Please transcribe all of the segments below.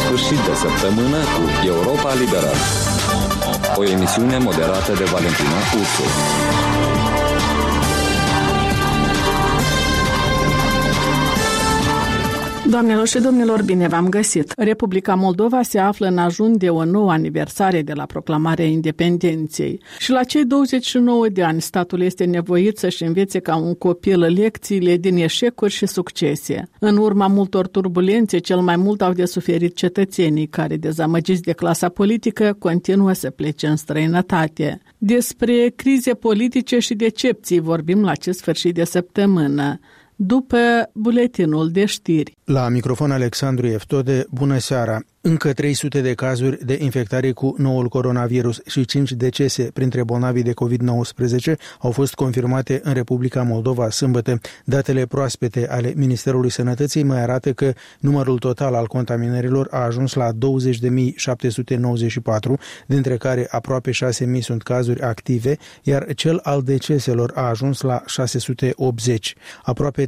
sfârșit de săptămână cu Europa Liberă. O emisiune moderată de Valentina Ursu. Doamnelor și domnilor, bine v-am găsit! Republica Moldova se află în ajun de o nouă aniversare de la proclamarea independenței și la cei 29 de ani statul este nevoit să-și învețe ca un copil lecțiile din eșecuri și succese. În urma multor turbulențe, cel mai mult au de suferit cetățenii care, dezamăgiți de clasa politică, continuă să plece în străinătate. Despre crize politice și decepții vorbim la acest sfârșit de săptămână, după buletinul de știri. La microfon Alexandru Eftode, bună seara! Încă 300 de cazuri de infectare cu noul coronavirus și 5 decese printre bolnavii de COVID-19 au fost confirmate în Republica Moldova sâmbătă. Datele proaspete ale Ministerului Sănătății mai arată că numărul total al contaminărilor a ajuns la 20.794, dintre care aproape 6.000 sunt cazuri active, iar cel al deceselor a ajuns la 680. Aproape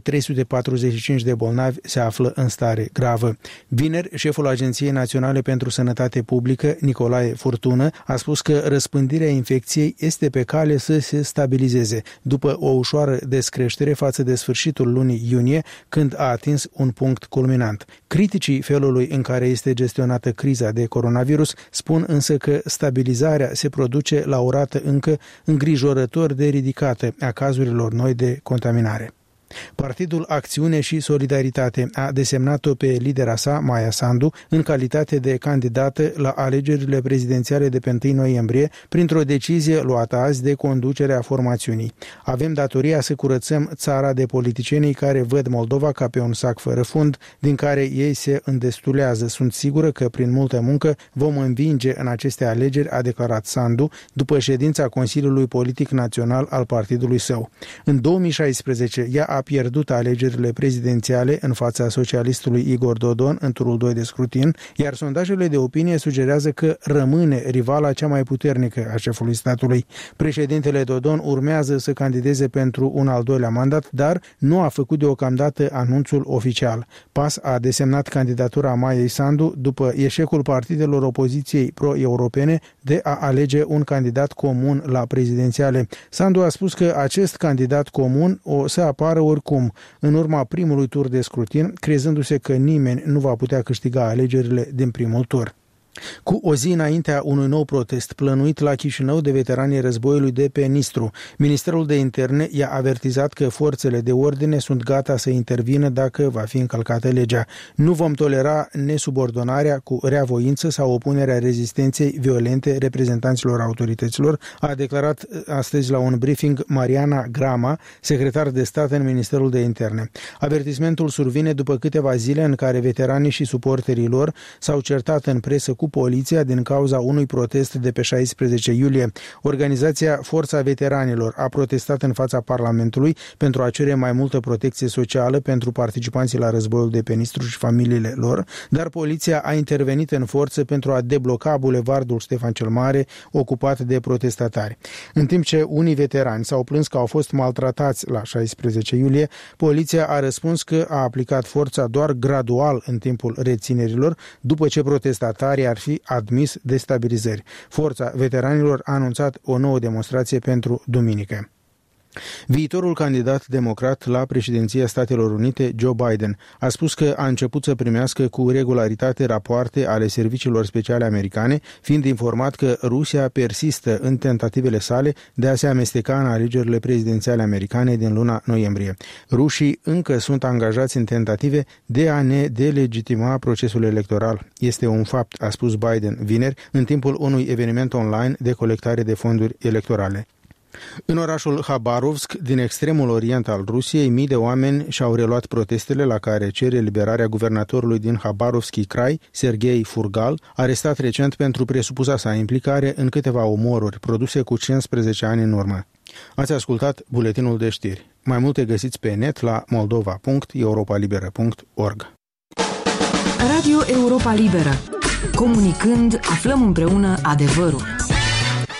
345 de bolnavi se află în stare gravă. Vineri, șeful Agenției Naționale pentru Sănătate Publică, Nicolae Furtună, a spus că răspândirea infecției este pe cale să se stabilizeze, după o ușoară descreștere față de sfârșitul lunii iunie, când a atins un punct culminant. Criticii felului în care este gestionată criza de coronavirus spun însă că stabilizarea se produce la o rată încă îngrijorător de ridicată a cazurilor noi de contaminare. Partidul Acțiune și Solidaritate a desemnat-o pe lidera sa, Maia Sandu, în calitate de candidată la alegerile prezidențiale de pe 1 noiembrie, printr-o decizie luată azi de conducerea formațiunii. Avem datoria să curățăm țara de politicienii care văd Moldova ca pe un sac fără fund, din care ei se îndestulează. Sunt sigură că prin multă muncă vom învinge în aceste alegeri, a declarat Sandu, după ședința Consiliului Politic Național al partidului său. În 2016, ea a pierdut alegerile prezidențiale în fața socialistului Igor Dodon în turul 2 de scrutin, iar sondajele de opinie sugerează că rămâne rivala cea mai puternică a șefului statului. Președintele Dodon urmează să candideze pentru un al doilea mandat, dar nu a făcut deocamdată anunțul oficial. PAS a desemnat candidatura Maiei Sandu după eșecul partidelor opoziției pro-europene de a alege un candidat comun la prezidențiale. Sandu a spus că acest candidat comun o să apară oricum, în urma primului tur de scrutin, crezându-se că nimeni nu va putea câștiga alegerile din primul tur. Cu o zi înaintea unui nou protest plănuit la Chișinău de veteranii războiului de pe Nistru, Ministerul de Interne i-a avertizat că forțele de ordine sunt gata să intervină dacă va fi încălcată legea. Nu vom tolera nesubordonarea cu reavoință sau opunerea rezistenței violente reprezentanților autorităților, a declarat astăzi la un briefing Mariana Grama, secretar de stat în Ministerul de Interne. Avertismentul survine după câteva zile în care veteranii și suporterii lor s-au certat în presă cu poliția din cauza unui protest de pe 16 iulie. Organizația Forța Veteranilor a protestat în fața Parlamentului pentru a cere mai multă protecție socială pentru participanții la războiul de pe Nistru și familiile lor, dar poliția a intervenit în forță pentru a debloca bulevardul Ștefan cel Mare, ocupat de protestatari. În timp ce unii veterani s-au plâns că au fost maltratați la 16 iulie, poliția a răspuns că a aplicat forța doar gradual în timpul reținerilor, după ce protestatarii ar fi admis destabilizări. Forța veteranilor a anunțat o nouă demonstrație pentru duminică. Viitorul candidat democrat la președinția Statelor Unite, Joe Biden, a spus că a început să primească cu regularitate rapoarte ale serviciilor speciale americane, fiind informat că Rusia persistă în tentativele sale de a se amesteca în alegerile prezidențiale americane din luna noiembrie. Rușii încă sunt angajați în tentative de a ne delegitima procesul electoral. Este un fapt, a spus Biden vineri, în timpul unui eveniment online de colectare de fonduri electorale. În orașul Habarovsk, din extremul orient al Rusiei, mii de oameni și-au reluat protestele la care cere eliberarea guvernatorului din Habarovski Krai, Sergei Furgal, arestat recent pentru presupusa sa implicare în câteva omoruri produse cu 15 ani în urmă. Ați ascultat buletinul de știri. Mai multe găsiți pe net la moldova.europalibera.org. Radio Europa Liberă. Comunicând, aflăm împreună adevărul.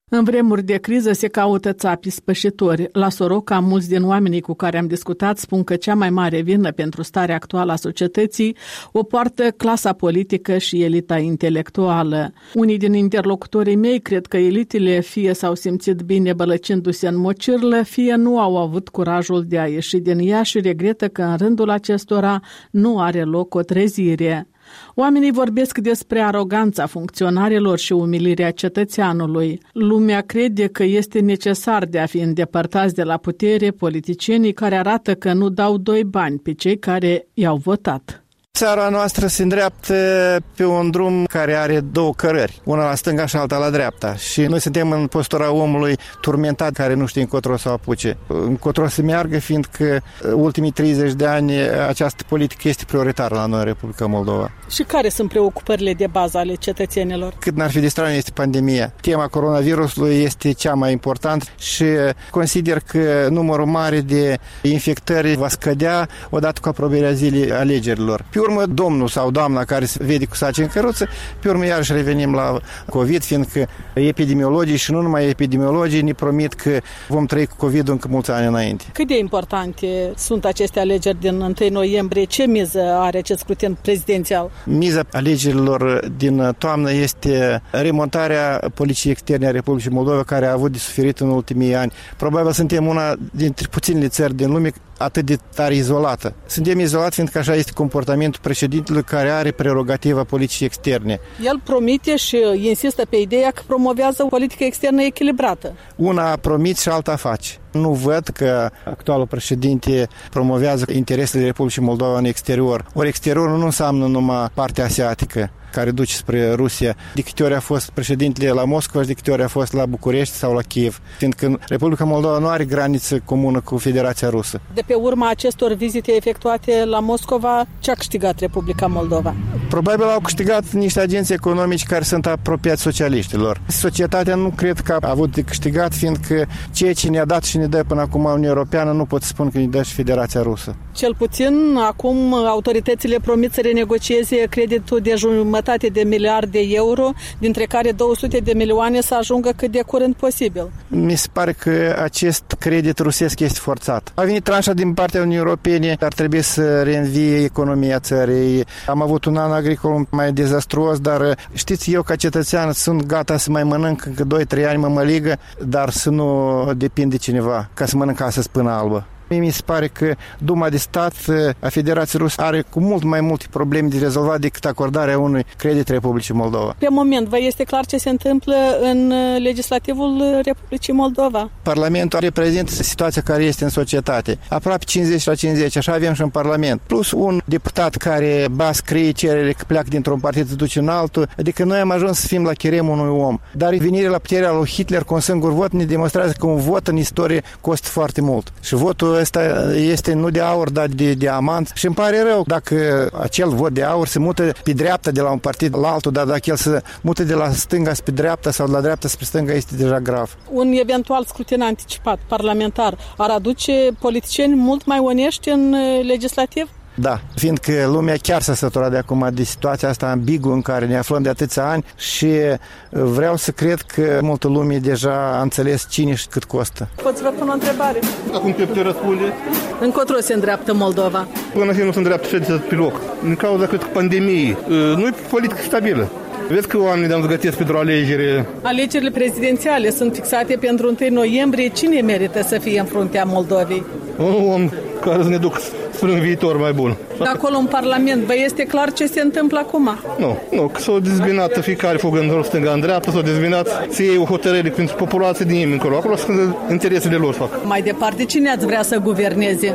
În vremuri de criză se caută țapii spășitori. La Soroca, mulți din oamenii cu care am discutat spun că cea mai mare vină pentru starea actuală a societății o poartă clasa politică și elita intelectuală. Unii din interlocutorii mei cred că elitele fie s-au simțit bine bălăcindu-se în mocirlă, fie nu au avut curajul de a ieși din ea și regretă că în rândul acestora nu are loc o trezire. Oamenii vorbesc despre aroganța funcționarilor și umilirea cetățeanului. Lumea crede că este necesar de a fi îndepărtați de la putere politicienii care arată că nu dau doi bani pe cei care i-au votat. Țara noastră se îndreaptă pe un drum care are două cărări, una la stânga și alta la dreapta. Și noi suntem în postura omului turmentat care nu știe încotro să o apuce, încotro să meargă, fiindcă ultimii 30 de ani această politică este prioritară la noi în Republica Moldova. Și care sunt preocupările de bază ale cetățenilor? Cât n-ar fi de straniu este pandemia. Tema coronavirusului este cea mai importantă și consider că numărul mare de infectări va scădea odată cu apropierea zilei alegerilor. Pe urmă, domnul sau doamna care se vede cu saci în căruță, pe urmă iarăși revenim la COVID, fiindcă epidemiologii și nu numai epidemiologii ne promit că vom trăi cu COVID încă mulți ani înainte. Cât de importante sunt aceste alegeri din 1 noiembrie? Ce miză are acest scrutin prezidențial? Miza alegerilor din toamnă este remontarea politicii externe a Republicii Moldova, care a avut de suferit în ultimii ani. Probabil suntem una dintre puținele țări din lume atât de tare izolată. Suntem izolați fiindcă așa este comportamentul președintelui, care are prerogativa politicii externe. El promite și insistă pe ideea că promovează o politică externă echilibrată. Una promit și alta face. Nu văd că actualul președinte promovează interesele Republicii Moldova în exterior. Ori exteriorul nu înseamnă numai partea asiatică care duce spre Rusia. De câte ori a fost președintele la Moscova și de câte ori a fost la București sau la Kiev, fiindcă Republica Moldova nu are graniță comună cu Federația Rusă. De pe urma acestor vizite efectuate la Moscova, ce a câștigat Republica Moldova? Probabil au câștigat niște agenți economici care sunt apropiați socialiștilor. Societatea nu cred că a avut de câștigat, fiindcă ceea ce ne-a dat și ne dă până acum Uniunea Europeană nu pot spune că ne dă și Federația Rusă. Cel puțin, acum autoritățile promit să renegocieze creditul de jumătate de miliard de euro, dintre care 200 de milioane să ajungă cât de curând posibil. Mi se pare că acest credit rusesc este forțat. A venit tranșa din partea Uniunii Europene, ar trebui să reînvie economia țării. Am avut un an agricol mai dezastruos, dar știți, eu ca cetățean sunt gata să mai mănânc încă 2-3 ani mămăligă, dar să nu depind de cineva, ca să mănânc astăzi până albă. Mi se pare că Duma de Stat a Federației Ruse are cu mult mai multe probleme de rezolvat decât acordarea unui credit Republicii Moldova. Pe moment, vă este clar ce se întâmplă în legislativul Republicii Moldova? Parlamentul reprezintă situația care este în societate. Aproape 50-50, așa avem și în Parlament. Plus un deputat care scrie cerere că pleacă dintr-un partid să duce în altul. Adică noi am ajuns să fim la cheremul unui om. Dar venirea la puterea lui Hitler cu un singur vot ne demonstrează că un vot în istorie costă foarte mult. Și votul ăsta este nu de aur, dar de diamant. Și îmi pare rău dacă acel vot de aur se mută pe dreapta de la un partid la altul, dar dacă el se mută de la stânga spre dreapta sau de la dreapta spre stânga, este deja grav. Un eventual scrutin anticipat parlamentar ar aduce politicieni mult mai onești în legislativ? Da, fiindcă lumea chiar s-a săturat de acum de situația asta ambiguă în care ne aflăm de atâția ani și vreau să cred că multă lume deja a înțeles cine și cât costă. Pot să vă pun o întrebare? Acum te răspunde. Încotro se îndreaptă Moldova? Până și nu se îndreaptă ședința pe loc. Din cauza, cred că, pandemiei. Nu e politică stabilă. Vezi că oamenii de-am zgătesc pentru alegere. Alegerile prezidențiale sunt fixate pentru 1 noiembrie. Cine merită să fie în fruntea Moldovei? Un om care să ne ducă spre un viitor mai bun. De acolo în Parlament, vă este clar ce se întâmplă acum? Nu, că s-au dezbinat fiecare fugând în stânga, în dreapta, s-au dezbinat să iei o hotărâre pentru populație din nimeni încolo. Acolo sunt interesele lor fac. Mai departe, cine ați vrea să guverneze?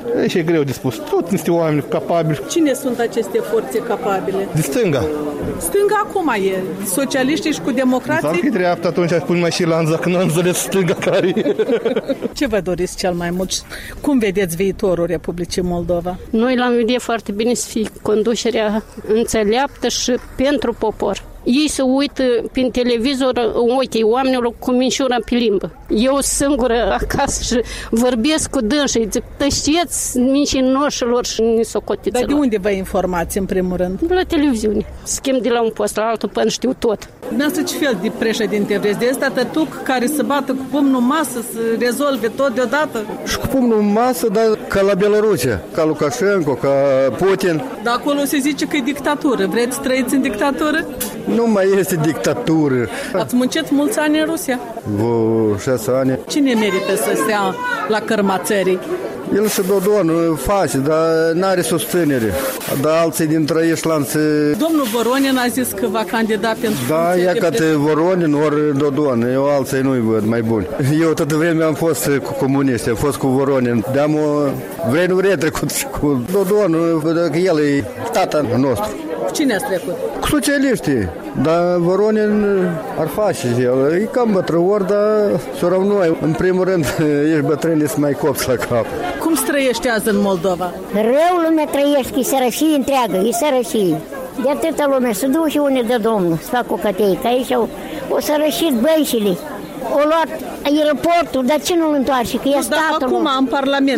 E greu de spus. Tot niște oameni capabili. Cine sunt aceste forțe capabile? De stânga. Stânga acum e. Socialiștii și cu democrații? Dacă e dreapta, atunci spun mai și lanza, că nu am înțeles stânga care e. Ce vă doriți cel mai mult? Cum vedeți viitorul Republicii Moldova? Noi l-am vedea foarte bine să fie conducerea înțeleaptă și pentru popor. Ei se uită prin televizor în ochii oamenilor cu minciuna pe limbă. Eu singură acasă și vorbesc cu dânsii, zic, tășteți mincinoșilor și nisocotiților. Dar de unde vă informați în primul rând? De la televiziune. Schimb de la un post la altul până știu tot. Dumneavoastră ce fel de președinte vreți? De ăsta tătuc care să bată cu pumnul în masă, să rezolve tot deodată? Și cu pumnul în masă, dar ca la Belarusia, ca Lukashenko, ca Putin. Dar acolo se zice că e dictatură. Vreți să trăiți în dictatură? Nu mai este dictatură. Ați muncit mulți ani în Rusia? 6 ani. Cine merită să stea la cărma țării? El și Dodon face, dar n-are susținere. Dar alții dintre eșlanți... Domnul Voronin a zis că va candida pentru... Da, e ca Voronin ori Dodon. Eu alții nu-i văd mai buni. Eu toată vremea am fost cu comuniști, am fost cu Voronin. De-am vremuri trecut și cu Dodon, că el e tata nostru. Cine ați trecut? Cu socialiștii. Dar Voronin ar face el. E cam bătrân, dar să noi. În primul rând, ești bătrâni să mai copți la cap. Cum străiește azi în Moldova? Rău lume trăiește, e sărășie întreagă, e sărășie. De atâta lume, să duc și unde de Domnul, să fac o cătei, că aici o sărășit băncile. O luat aeroportul, dar ce nu-l întoarce? Că e statul. Acum în Parlament,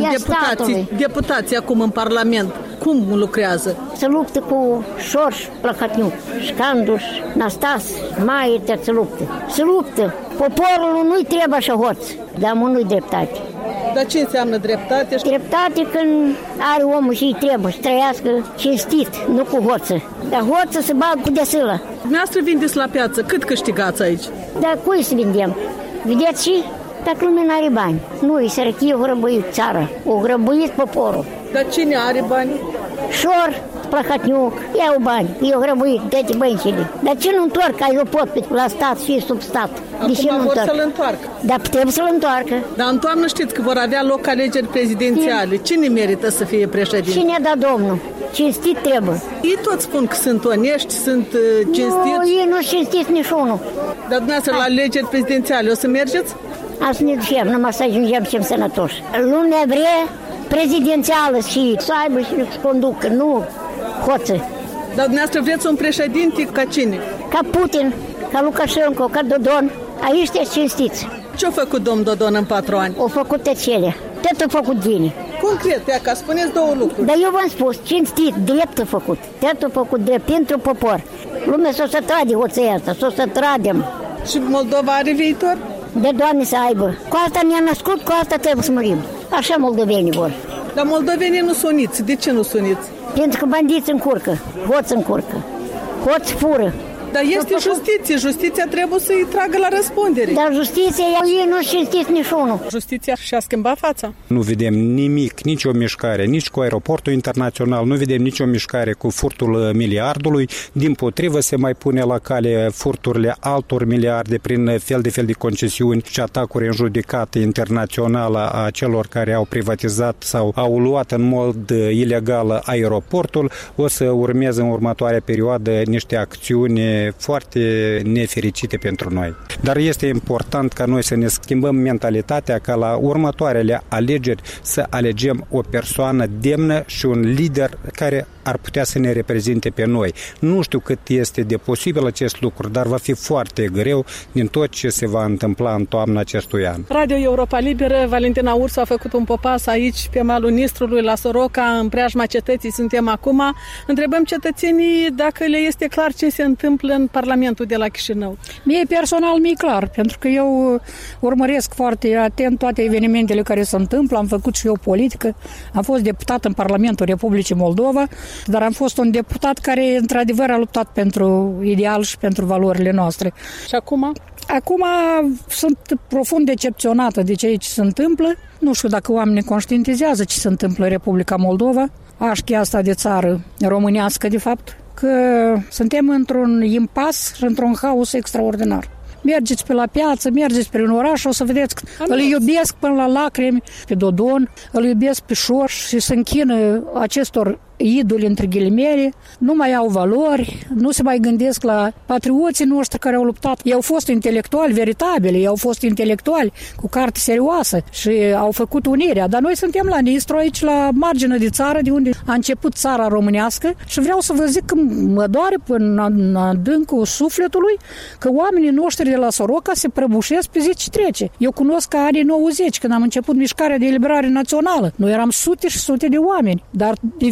deputații acum în Parlament, cum lucrează? Se luptă cu Șorș, Plăcătniuc, Șcanduș, Nastas, Maieter se luptă. Se luptă. Poporul nu-i trebuie așa hoț, dar nu-i dreptate. Dar ce înseamnă dreptate? Dreptate când are omul și îi trebuie să trăiască cinstit, nu cu hoță. Dar hoță se bagă cu desâlă. Dumneavoastră vindeți la piață, cât câștigați aici? Dar cui să vindem? Vedeți și? Dacă lumea n-are bani. Nu, e sărăchie, o grăbăit țara, o grăbăit poporul. Dar cine are bani? Șor, Plăcătniuc, iau bani, eu grăbuit, dă-te băncile. Dar ce nu întorc aeroportul la stat și sub stat? Acum vor să-l întoarcă. Dar putem să-l întoarcă. Dar în toamnă știți că vor avea loc alegeri prezidențiale. Cine merită să fie președinte? Cine da Domnul? Cinstit trebuie. Ei toți spun că sunt onești, sunt cinstiți. Nu, ei nu cinstiți niciunul. Dar dumneavoastră la alegeri prezidențiale o să mergeți? Asta ne ducem, numai să ajungem și sănătoși. Lumea vrea prezidențială și să aibă și să conducă, nu hoță. Dar dumneavoastră vreți un președinte ca cine? Ca Putin, ca Lukashenko, ca Dodon. Aici te cinstiți. Ce-a făcut domnul Dodon în 4 ani? O făcut tăcele. Tot a făcut bine. Concret, ca spuneți 2 lucruri. Dar eu v-am spus, cinstit, drept a făcut. Tot a făcut drept pentru popor. Lumea s-o să trage hoția asta, s-o să tragem. Și Moldova are viitor? De Doamne să aibă. Cu asta ne-a născut, cu asta trebuie să murim. Așa moldovenii vor. Dar moldovenii nu suniți. De ce nu suniți? Pentru că bandiți încurcă, hoți încurcă, hoți fură. Dar este justiție. Justiția trebuie să-i tragă la răspundere. Dar justiția, ei nu cinstiți niciunul. Justiția și-a schimbat fața? Nu vedem nimic, nicio mișcare, nici cu aeroportul internațional, nu vedem nicio mișcare cu furtul miliardului. Dimpotrivă se mai pune la cale furturile altor miliarde prin fel de concesiuni și atacuri în judecată internațională a celor care au privatizat sau au luat în mod ilegal aeroportul. O să urmeze în următoarea perioadă niște acțiuni foarte nefericite pentru noi. Dar este important ca noi să ne schimbăm mentalitatea ca la următoarele alegeri să alegem o persoană demnă și un lider care ar putea să ne reprezinte pe noi. Nu știu cât este de posibil acest lucru, dar va fi foarte greu din tot ce se va întâmpla în toamna acestui an. Radio Europa Liberă, Valentina Ursu a făcut un popas aici pe malul Nistrului la Soroca, în preajma cetății suntem acum. Întrebăm cetățenii dacă le este clar ce se întâmplă în Parlamentul de la Chișinău. Mie personal mi-e clar, pentru că eu urmăresc foarte atent toate evenimentele care se întâmplă, am făcut și eu politică, am fost deputat în Parlamentul Republicii Moldova, dar am fost un deputat care într-adevăr a luptat pentru ideal și pentru valorile noastre. Și acum? Acum sunt profund decepționată de ce se întâmplă. Nu știu dacă oamenii conștientizează ce se întâmplă în Republica Moldova, așchia asta de țară românească de fapt, că suntem într-un impas și într-un haos extraordinar. Mergeți pe la piață, mergeți prin oraș, o să vedeți că îl iubesc până la lacrimi pe Dodon, îl iubesc pe Șorș și se închină acestor idoli între ghilimele, nu mai au valori, nu se mai gândesc la patrioții noștri care au luptat. Ei au fost intelectuali veritabili, ei au fost intelectuali cu carte serioasă și au făcut unirea, dar noi suntem la Nistru, aici la marginea de țară, de unde a început țara românească și vreau să vă zic că mă doare până în adâncul sufletului că oamenii noștri de la Soroca se prăbușesc pe zi ce trece. Eu cunosc că anii 90, când am început mișcarea de eliberare națională. Noi eram sute și sute de oameni, dar de vină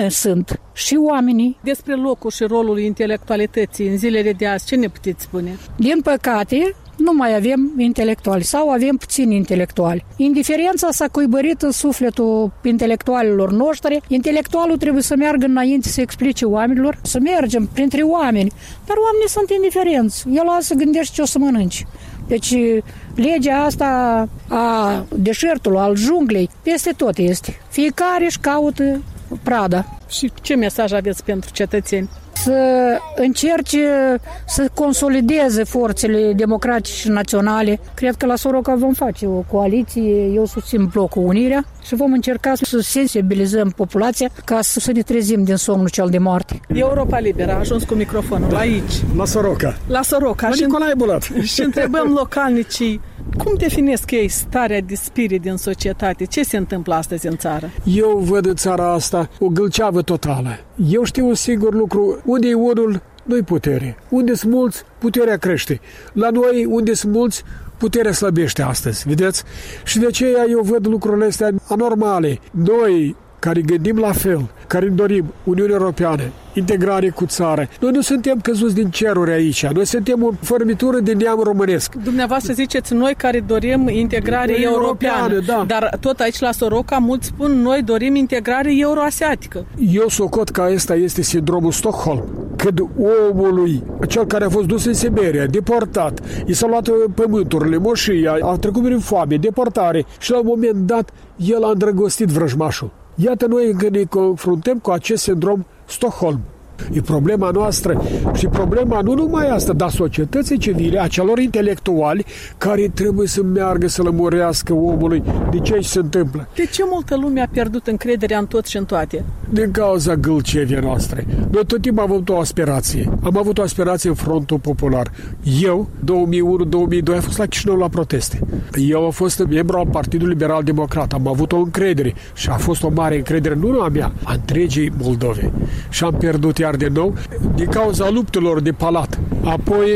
sunt și oamenii. Despre locul și rolul intelectualității în zilele de azi, ce ne puteți spune? Din păcate, nu mai avem intelectuali sau avem puțini intelectuali. Indiferența s-a cuibărit în sufletul intelectualilor noștri. Intelectualul trebuie să meargă înainte să explice oamenilor, să mergem printre oameni. Dar oamenii sunt indiferenți. El lasă să gândește ce o să mănânci. Deci legea asta a deșertului, al junglei, peste tot este. Fiecare își caută prada. Și ce mesaj aveți pentru cetățeni? Să încerce să consolideze forțele democratice și naționale. Cred că la Soroca vom face o coaliție, eu susțin blocul Unirea și vom încerca să sensibilizăm populația ca să ne trezim din somnul cel de moarte. Europa Liberă a ajuns cu microfonul aici. La Soroca. La Soroca. La Nicolae Bulat. Și întrebăm localnicii, cum definesc ei starea de spirit din societate? Ce se întâmplă astăzi în țară? Eu văd în țara asta o gâlceavă totală. Eu știu un singur lucru. Unde e unul, nu-i putere. Unde sunt mulți, puterea crește. La noi, unde sunt mulți, puterea slăbește astăzi. Vedeți? Și de aceea eu văd lucrurile astea anormale. Noi, care gândim la fel, care dorim Uniunea Europeană, integrare cu țară. Noi nu suntem căzuți din ceruri aici. Noi suntem o formitură de neam românesc. Dumneavoastră ziceți noi care dorim integrare europeană, da. Dar tot aici la Soroca mulți spun noi dorim integrare euroasiatică. Eu socot că ăsta este sindromul Stockholm. Când omului, cel care a fost dus în Siberia, deportat, i s-a luat pământurile, moșia, a trecut prin foame, deportare și la un moment dat el a îndrăgostit vrăjmașul. Iată noi când ne confruntăm cu acest sindrom Stockholm. E problema noastră și problema nu numai asta, dar societății civile, a celor intelectuali care trebuie să meargă să lămurească omului de ce se întâmplă. De ce multă lume a pierdut încrederea în tot și în toate? Din cauza gâlceviei noastre. Noi tot timpul am avut o aspirație. Am avut o aspirație în Frontul Popular. Eu, 2001-2002, am fost la Chișinău la proteste. Eu am fost membru al Partidului Liberal Democrat. Am avut o încredere și a fost o mare încredere, nu a mea, a întregii Moldove. Și am pierdut iar de nou din cauza luptelor de palat. Apoi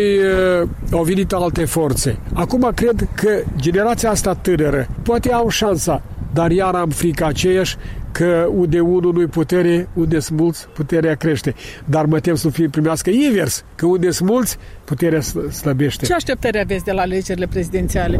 au venit alte forțe. Acum cred că generația asta tânără poate au șansa, dar iar am frică aceeași că unde unul nu-i putere, unde sunt mulți, puterea crește. Dar mă tem să nu primească invers, că unde sunt mulți, puterea slăbește. Ce așteptări aveți de la alegerile prezidențiale?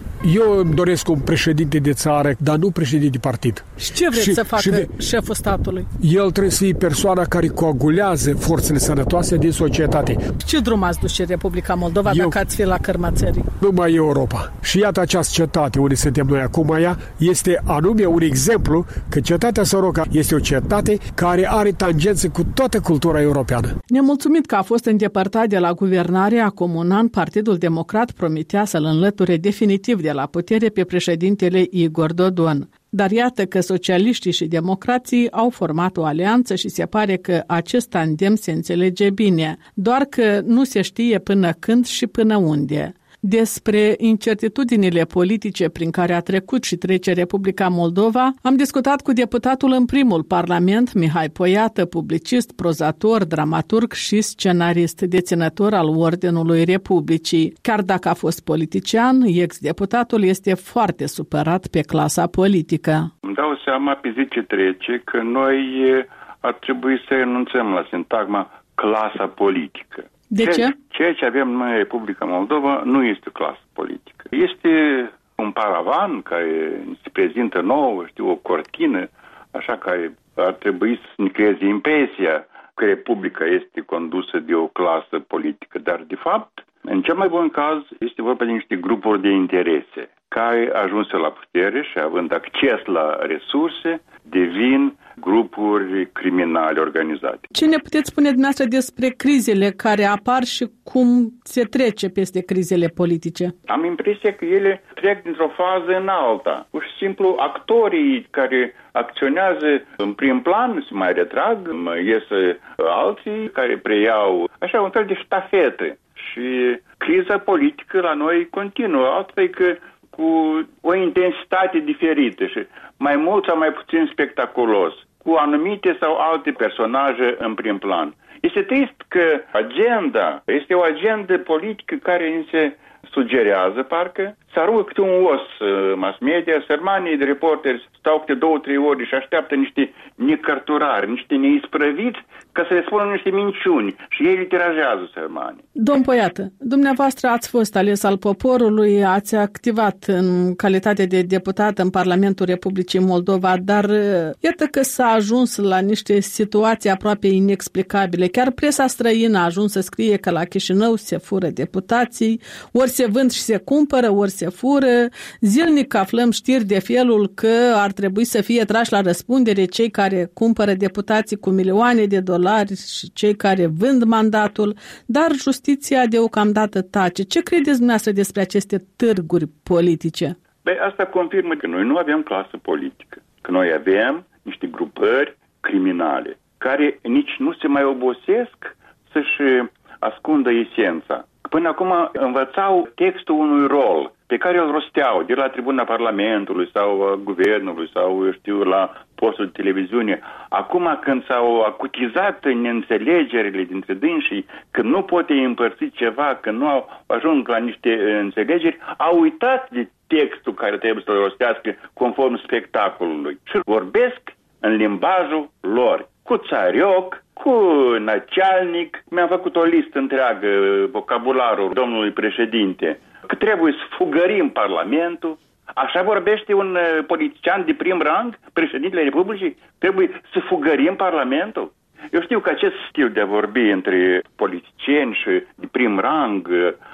Eu îmi doresc un președinte de țară, dar nu președinte de partid. Și ce vreți să facă șeful statului? El trebuie să fie persoana care coagulează forțele sănătoase din societate. Ce drum ați duce Republica Moldova dacă ați fi la cărma țării? Numai Europa. Și iată această cetate unde suntem noi acum, ea este anume un exemplu că cetatea Soroca este o cetate care are tangențe cu toată cultura europeană. Nemulțumit că a fost îndepărtat de la guvernare, acum un an, Partidul Democrat promitea să-l înlăture definitiv de la putere pe președintele Igor Dodon. Dar iată că socialiștii și democrații au format o alianță și se pare că acest tandem se înțelege bine, doar că nu se știe până când și până unde. Despre incertitudinile politice prin care a trecut și trece Republica Moldova, am discutat cu deputatul în primul parlament, Mihai Poiată, publicist, prozator, dramaturg și scenarist, deținător al Ordinului Republicii. Chiar dacă a fost politician, ex-deputatul este foarte supărat pe clasa politică. Îmi dau seama pe zi ce trece că noi ar trebui să renunțăm la sintagma clasa politică. De ce? Ceea ce avem noi în Republica Moldova nu este o clasă politică. Este un paravan care se prezintă nouă, o cortină, așa care ar trebui să ne creeze impresia că Republica este condusă de o clasă politică. Dar, de fapt, în cel mai bun caz, este vorba de niște grupuri de interese care, ajunse la putere și având acces la resurse, devin grupuri criminale organizate. Ce ne puteți spune dumneavoastră despre crizele care apar și cum se trece peste crizele politice? Am impresia că ele trec dintr-o fază în alta. Pur și simplu, actorii care acționează în prim plan se mai retrag, mai ies alții care preiau așa un fel de ștafetă. Și criza politică la noi continuă, altfel că cu o intensitate diferită și mai mult sau mai puțin spectaculos, cu anumite sau alte personaje în prim plan. Este trist că agenda este o agendă politică care ni se sugerează, parcă, să aruncă câte un os mass media, sărmanii de reporteri stau câte 2-3 ori și așteaptă niște necărturari, niște neisprăviți ca să le spună niște minciuni și ei îi tirajează sărmanii. Domn Poiată, dumneavoastră ați fost ales al poporului, ați activat în calitate de deputat în Parlamentul Republicii Moldova, dar iată că s-a ajuns la niște situații aproape inexplicabile. Chiar presa străină a ajuns să scrie că la Chișinău se fură deputații, ori se vând și se cumpără, ori se fură. Zilnic aflăm știri de felul că ar trebui să fie trași la răspundere cei care cumpără deputații cu milioane de dolari și cei care vând mandatul, dar justiția deocamdată tace. Ce credeți dumneavoastră despre aceste târguri politice? Asta confirmă că noi nu avem clasă politică, că noi avem niște grupări criminale care nici nu se mai obosesc să-și ascundă esența. Până acum învățau textul unui rol pe care îl rosteau de la tribuna Parlamentului sau a Guvernului sau, eu știu, la postul de televiziune. Acum când s-au acutizat neînțelegerile dintre dânsii, că nu pot împărți ceva, că nu au ajuns la niște înțelegeri, au uitat de textul care trebuie să-l rostească conform spectacolului și vorbesc în limbajul lor, cu țarioc, cu nacealnic. Mi-am făcut o listă întreagă, vocabularul domnului președinte, că trebuie să fugărim Parlamentul. Așa vorbește un politician de prim rang, președintele Republicii? Trebuie să fugărim Parlamentul? Eu știu că acest stil de a vorbi între politicieni și de prim rang,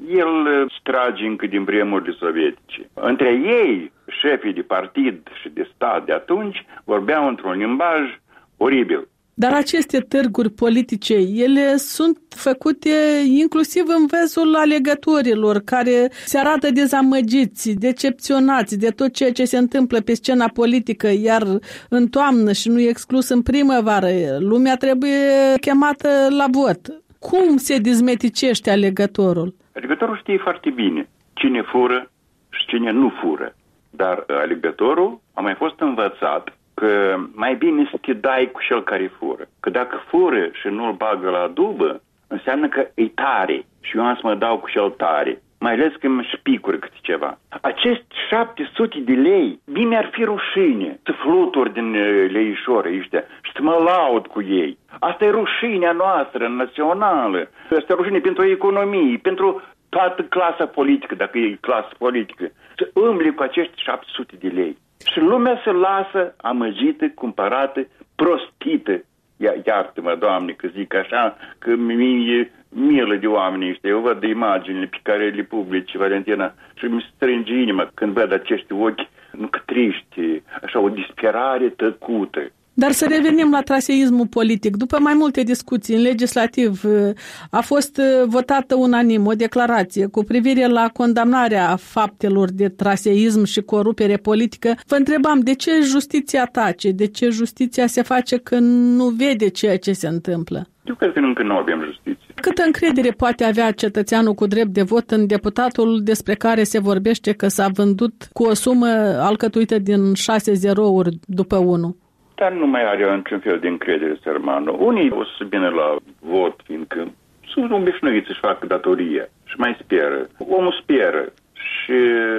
el trage încă din vremurile sovietice. Între ei, șefii de partid și de stat de atunci, vorbeau într-un limbaj oribil. Dar aceste târguri politice, ele sunt făcute inclusiv în văzul alegătorilor, care se arată dezamăgiți, decepționați de tot ceea ce se întâmplă pe scena politică, iar în toamnă și nu exclus în primăvară, lumea trebuie chemată la vot. Cum se dezmeticește alegătorul? Alegătorul știe foarte bine cine fură și cine nu fură, dar alegătorul a mai fost învățat că mai bine să te dai cu cel care fură. Că dacă fură și nu-l bagă la dubă, înseamnă că e tare și eu am să mă dau cu cel tare. Mai ales că îmi spicură câte ceva. Acești 700 de lei, bine mi-ar fi rușine să flutur din leișori ăștia și să mă laud cu ei. Asta e rușinea noastră națională. Asta e rușine pentru economie, pentru toată clasa politică, dacă e clasă politică. Să îmbli cu acești 700 de lei. Și lumea se lasă amăgită, cumpărată, prostită. Iartă-mă, Doamne, că zic așa, că mi-e milă de oamenii ăștia. Eu văd de imaginile pe care le publici, Valentina, și mi strânge inima când văd acești ochi, nu că triști, așa o disperare tăcută. Dar să revenim la traseismul politic. După mai multe discuții în legislativ, a fost votată unanim o declarație cu privire la condamnarea faptelor de traseism și corupere politică. Vă întrebam, de ce justiția tace? De ce justiția se face că nu vede ceea ce se întâmplă? Eu cred că încă nu avem justiție. Câtă încredere poate avea cetățeanul cu drept de vot în deputatul despre care se vorbește că s-a vândut cu o sumă alcătuită din 6 zerouri după 1? Dar nu mai are niciun fel de încredere, sărmanul. Unii o să vină la vot, fiindcă sunt obișnuiți să-și facă datoria și mai speră. Omul speră și,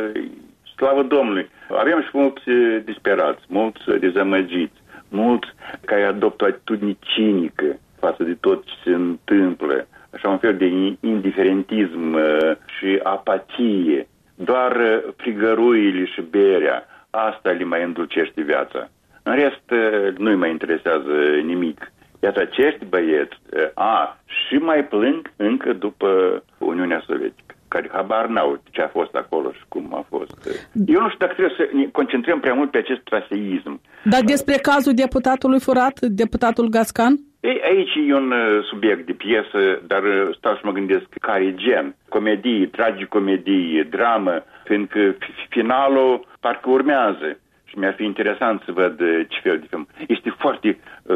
slavă Domnului, avem și mulți disperați, mulți dezamăgiți, mulți care adoptă o atitudine cinică față de tot ce se întâmplă, așa un fel de indiferentism și apatie. Doar frigăruile și berea, asta le mai îndulcește viața. În rest, nu-i mai interesează nimic. Iată, acești băieți, și mai plâng încă după Uniunea Sovietică, care habar n-au ce a fost acolo și cum a fost. Eu nu știu dacă trebuie să ne concentrăm prea mult pe acest traseism. Dar despre cazul deputatului furat, deputatul Gascan? Ei, aici e un subiect de piesă, dar stau și mă gândesc care gen. Comedie, tragicomedie, dramă, fiindcă finalul parcă urmează. Și mi-ar fi interesant să văd ce fel de film. Este foarte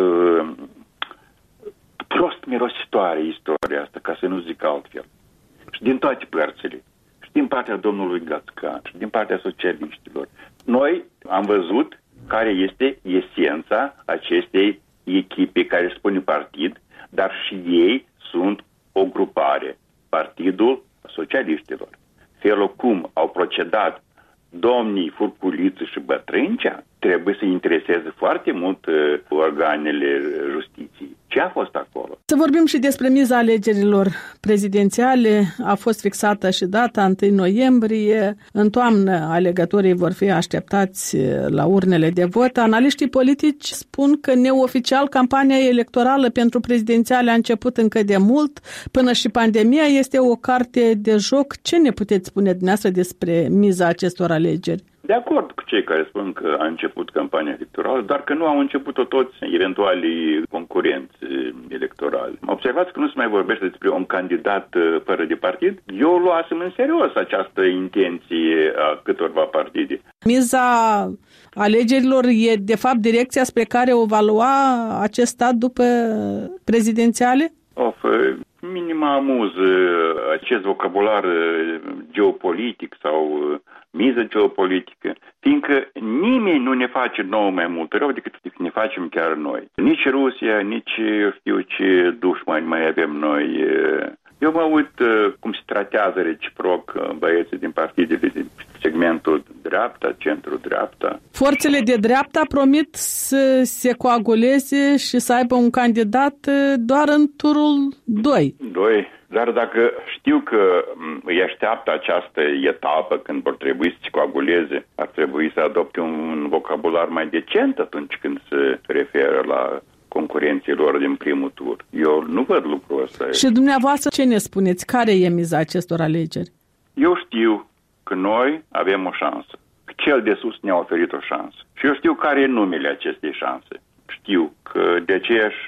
prost mirositoare istoria asta, ca să nu zic altfel. Și din toate părțile. Și din partea domnului Gascan, și din partea socialiștilor. Noi am văzut care este esența acestei echipe care își spune partid, dar și ei sunt o grupare. Partidul Socialiștilor. Felul cum au procedat cedat domnii Furculiță și Bătrâncea, trebuie să intereseze foarte mult organele justiției. Ce a fost acolo? Să vorbim și despre miza alegerilor prezidențiale. A fost fixată și data 1 noiembrie. În toamnă, alegătorii vor fi așteptați la urnele de vot. Analiștii politici spun că neoficial campania electorală pentru prezidențiale a început încă de mult. Până și pandemia este o carte de joc. Ce ne puteți spune dumneavoastră despre miza acestor alegeri? De acord cu cei care spun că a început campania electorală, dar că nu au început-o toți eventualii concurenți electorali. Observați că nu se mai vorbește despre un candidat fără de partid. Eu luasem în serios această intenție a câtorva partide. Miza alegerilor e, de fapt, direcția spre care o va lua acest stat după prezidențiale? Minim amuză acest vocabular geopolitic sau miză geopolitică, fiindcă nimeni nu ne face nouă mai mult rău decât ne facem chiar noi. Nici Rusia, nici știu ce dușmani mai avem noi. Eu mă uit cum se tratează reciproc băieții din partidele din segmentul dreapta, centru-dreapta. Forțele de dreapta promit să se coaguleze și să aibă un candidat doar în turul 2. Dar dacă știu că îi așteaptă această etapă când vor trebui să se coaguleze, ar trebui să adopte un vocabular mai decent atunci când se referă la concurenții lor din primul tur. Eu nu văd lucrul ăsta. Și dumneavoastră ce ne spuneți? Care e miza acestor alegeri? Eu știu că noi avem o șansă. Cel de sus ne-a oferit o șansă. Și eu știu care e numele acestei șanse. Știu că de aceeași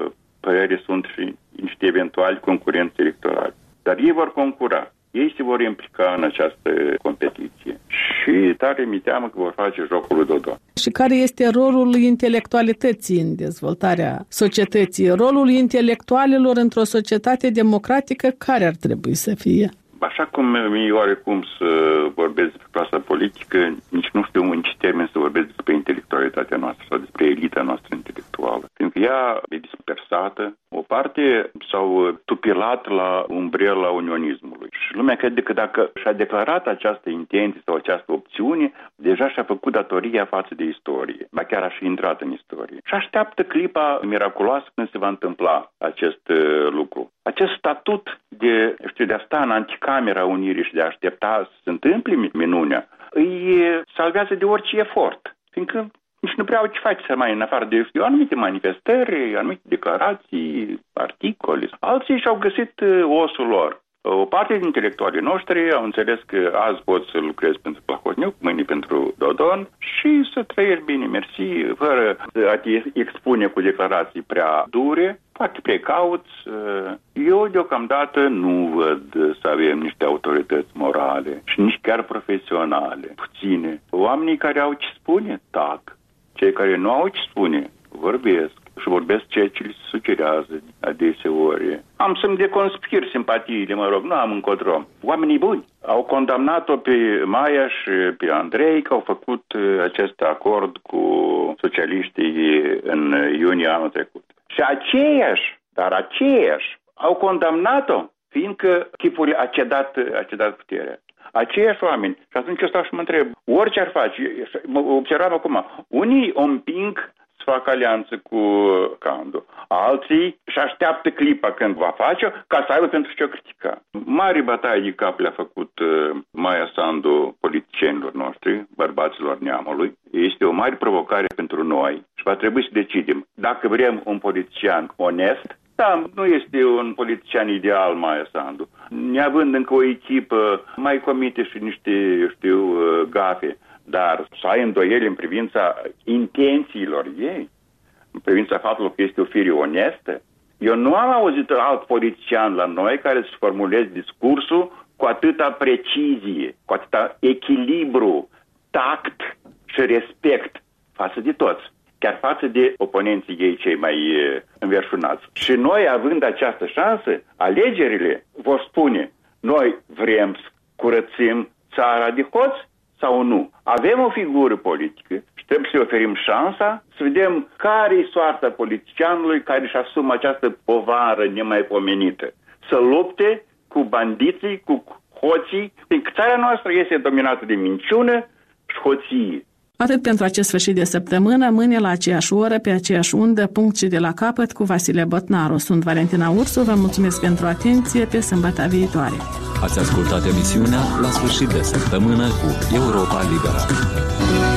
părere sunt și niște eventuali concurenți electorali. Dar ei vor concura. Ei se vor implica în această competiție. Și tare mi teamă că vor face jocul lui Dodon. Și care este rolul intelectualității în dezvoltarea societății? Rolul intelectualilor într-o societate democratică care ar trebui să fie? Așa cum mi-e oarecum să vorbesc despre clasa politică, nici nu știu în ce termen să vorbesc despre intelectualitatea noastră sau despre elita noastră intelectuală. Fiindcă ea e dispersată, o parte s-au tupilat la umbrela unionismului. Și lumea crede că dacă și-a declarat această intenție sau această opțiune, deja și-a făcut datoria față de istorie. Ba chiar a și intrat în istorie. Și așteaptă clipa miraculoasă când se va întâmpla acest lucru. Acest statut de a sta în anticamera unirii și de a aștepta să se întâmple minunea, îi salvează de orice efort. Fiindcă nici nu prea au ce face să mai în afară de anumite manifestări, anumite declarații, articole. Alții și-au găsit osul lor. O parte din intelectualii noștri au înțeles că azi pot să lucrez pentru Plahotniuc, mâine pentru Dodon și să trăiești bine, mersi, fără a te expune cu declarații prea dure, foarte precauți. Eu deocamdată nu văd să avem niște autorități morale și nici chiar profesionale, puține. Oamenii care au ce spune, tac. Cei care nu au ce spune, vorbesc. Și vorbesc ceea ce li se sugerează adeseori. Am să-mi deconspir simpatiile, nu am încotro. Oamenii buni au condamnat-o pe Maia și pe Andrei că au făcut acest acord cu socialiștii în iunie anul trecut. Și aceiași au condamnat-o, fiindcă chipul a cedat puterea. Aceiași oameni. Și atunci eu stau și mă întreb, orice ar face, observam acum, unii o împing să facă alianță cu Candu. Alții și așteaptă clipa când va face-o ca să aibă pentru ce o critica. Mari bătaie de cap le-a făcut Maia Sandu politicienilor noștri, bărbaților neamului. Este o mare provocare pentru noi și va trebui să decidem dacă vrem un politician onest. Da, nu este un politician ideal Maia Sandu. Neavând încă o echipă, mai comite și niște, gafe. Dar să ai îndoieli în privința intențiilor ei, în privința faptului că este o fire onestă. Eu nu am auzit alt politician la noi care să formuleze discursul cu atâta precizie, cu atâta echilibru, tact și respect față de toți, chiar față de oponenții ei cei mai înverșunați. Și noi, având această șansă, alegerile vor spune, noi vrem să curățim țara de hoți sau nu. Avem o figură politică și trebuie să-i oferim șansa să vedem care e soarta politicianului care își asumă această povară nemaipomenită. Să lupte cu bandiții, cu hoții, fiindcă țara noastră este dominată de minciună și hoție. Atât pentru acest sfârșit de săptămână, mâine la aceeași oră, pe aceeași undă, punct și de la capăt cu Vasile Botnaru. Sunt Valentina Ursu, vă mulțumesc pentru atenție, pe sâmbătă viitoare. Ați ascultat emisiunea La sfârșit de săptămână cu Europa Liberă.